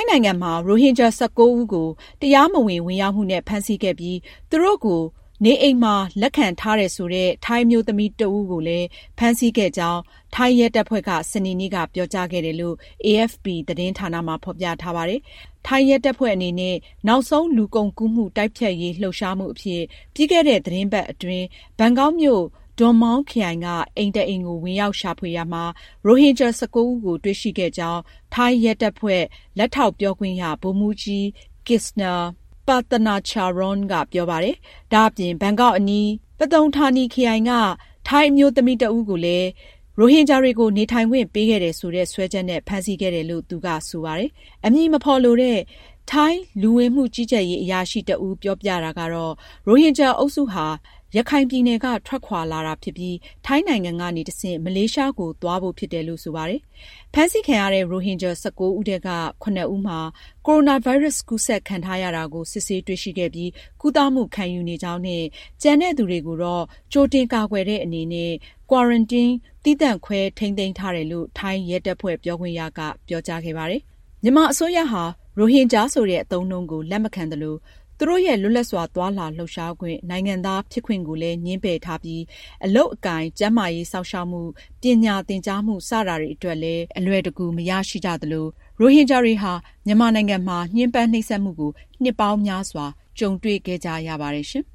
င်းနိုင်ငံမှာရိုဟင်ဂျာ19ဦးကိုတရားမဝင်ဝင်ရောက်မှုနဲ့ဖမ်းဆီးခဲ့ပြီးသူတို့ကိုနေအိမ်မှာလက်ခံထားတယ်ဆိုတဲ့ထိုင်းမျိုးသမီးတဦးကိုလည်းဖမ်းဆီးခဲ့ကြောင်းထိုင်းရဲတပ်ဖွဲ့ကစနေနေ့ကပြောကြားခဲ့တယ်လို့ AFP သတင်းဌာနမှာဖော်ပြထားပါတယ်။ထိုင်းရဲတပ်ဖွဲ့အနေနဲ့နောက်ဆုံးလူကုန်ကူးမှုတိုက်ဖျက်ရေးလှုပ်ရှားမှုအဖြစ်ပြီးခဲ့တဲ့သတင်းပတ်အတွင်းဘန်ကောက်မြို့ဒွန်မောင်းခရိုင်ကအိမ်တအိမ်ကိုဝင်ရောက်ရှာဖွေရာမှာရိုဟင်ဂျာ19ဦးကိုတွေ့ရှိခဲ့ကြောင်းထိုင်းရဲတပ်ဖွဲ့လက်ထောက်ပြောခွင့်ရဗိုလ်မှူးကြီး Kisner Pattanacharoen ကပြောပါတယ်။ဒါ့အပြင်ဘန်ကောက်အနီးပတုံဌာနီခရိုင်ကထိုင်းအမျိုးသမီးတဦးကိုလည်းရိုဟင်ဂျာတွေကိုနေထိုင်ခွင့်ပေးခဲ့တယ်ဆိုတဲ့စွဲချက်နဲ့ဖမ်းဆီးခဲ့တယ်လို့သူကဆိုပါတယ်။အမည်မဖော်လိုတဲ့ထိုင်းလူဝင်မှုကြီးကြပ်ရေးအရာရှိတဦးပြောပြတာကတော့ရိုဟင်ဂျာအုပ်စုဟာရခိုင်ပြည်နယ်ကထွက်ခွာလာတာဖြစ်ပြီးထိုင်းနိုင်ငံကနေတဆင့်မလေးရှားကိုသွားဖို့ဖြစ်တယ်လို့ဆိုပါတယ်။ဖမ်းဆီးခံရတဲ့ရိုဟင်ဂျာ19ဦးထဲက9ဦးမှာကိုရိုနာဗိုင်းရပ်စ်ကူးစက်ခံထားရတာကိုစစ်ဆေးတွေ့ရှိခဲ့ပြီးကုသမှုခံယူနေကြောင်းနဲ့ကျန်တဲ့သူတွေကိုတော့ကြိုတင်ကာကွယ်တဲ့အနေနဲ့ quarantine သီးသန့်ခွဲထိန်းသိမ်းထားတယ်လို့ထိုင်းရဲတပ်ဖွဲ့ပြောခွင့်ရကပြောကြားခဲ့ပါတယ်။မြန်မာအစိုးရဟာရိုဟင်ဂျာဆိုတဲ့အသုံးအနှုန်းကိုလက်မခံသလိုသူတို့ရဲ့လွတ်လပ်စွာသွားလာလှုပ်ရှားခွင့်နိုင်ငံသားဖြစ်ခွင့်ကိုလည်းငြင်းပယ်ထားပြီးအလုပ်အကိုင်ကျန်းမာရေးစောင့်ရှောက်မှုပညာသင်ကြားမှုစတာတွေအတွက်လည်းအလွယ်တကူမရရှိကြသလိုရိုဟင်ဂျာတွေဟာမြန်မာနိုင်ငံမှာညှဉ်းပန်းနှိပ်စက်မှုကိုနှစ်ပေါင်းများစွာကြုံတွေ့ခဲ့ကြရပါတယ်ရှင်